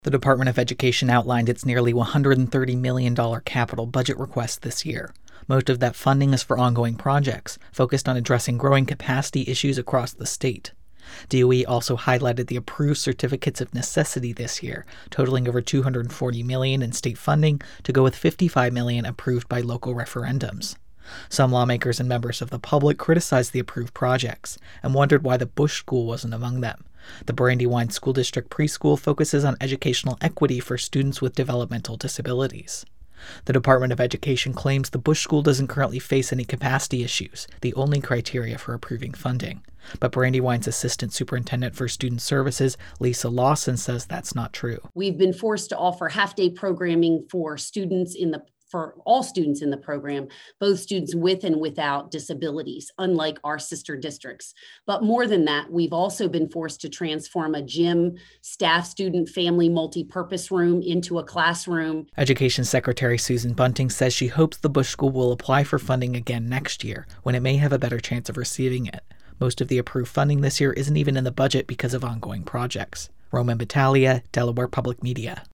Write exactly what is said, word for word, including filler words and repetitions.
The Department of Education outlined its nearly one hundred thirty million dollars capital budget request this year. Most of that funding is for ongoing projects, focused on addressing growing capacity issues across the state. D O E also highlighted the approved certificates of necessity this year, totaling over two hundred forty million dollars in state funding to go with fifty-five million dollars approved by local referendums. Some lawmakers and members of the public criticized the approved projects and wondered why the Bush School wasn't among them. The Brandywine School District preschool focuses on educational equity for students with developmental disabilities. The Department of Education claims the Bush School doesn't currently face any capacity issues, the only criteria for approving funding. But Brandywine's Assistant Superintendent for Student Services, Lisa Lawson, says that's not true. We've been forced to offer half-day programming for students in the for all students in the program, both students with and without disabilities, unlike our sister districts. But more than that, we've also been forced to transform a gym, staff, student, family, multi-purpose room into a classroom. Education Secretary Susan Bunting says she hopes the Bush School will apply for funding again next year, when it may have a better chance of receiving it. Most of the approved funding this year isn't even in the budget because of ongoing projects. Roman Battaglia, Delaware Public Media.